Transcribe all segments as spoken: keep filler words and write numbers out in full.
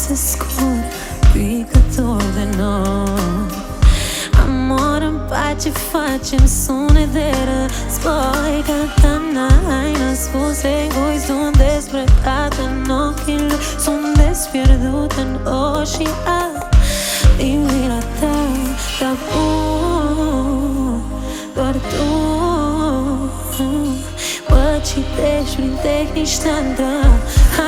se scurg picător de noi. Amor, în pace facem sunet de război. Că ta n-ai năspus egoist unde despre dată în ochii lui. Sunt despierdut în oși și a iubirea ta. Dar bun, doar tu mă citești prin tehnici standard.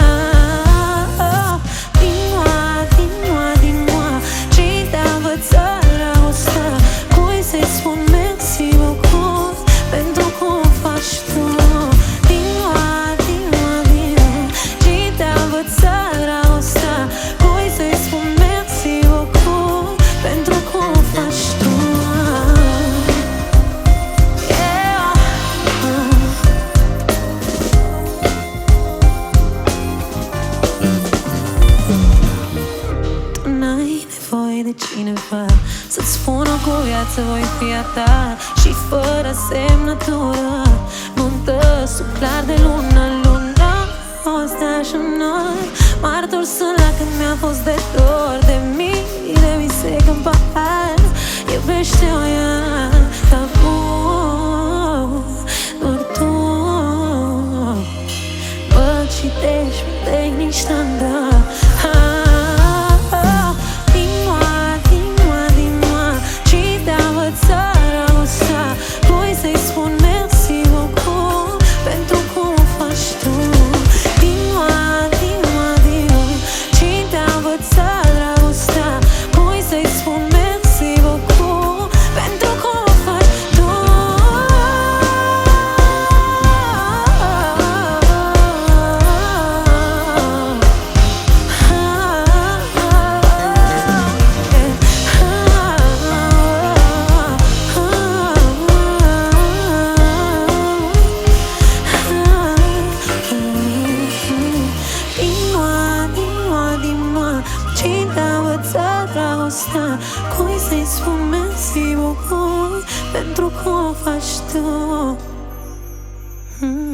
Dis-moi, dis-moi, dis-moi, cine te-a învățat dragostea? Cui să-i spun merci beaucoup pentru cum faci tu? Dis-moi, dis-moi, dis-moi, cine te-a învățat dragostea? Cui să-i spun merci beaucoup pentru cum faci tu? De cineva să-ți spună cu viață voi fi a ta. Și fără semnătură muntă sub clar de lună. Luna o stea și noi martor sunt la când mi-a fost de dor. De mii de vise când pahar iubește-o ea. Dar bun, doar tu mă citești pe tehnici standard. Cui să-i spun merci beaucoup pentru cum faci tu?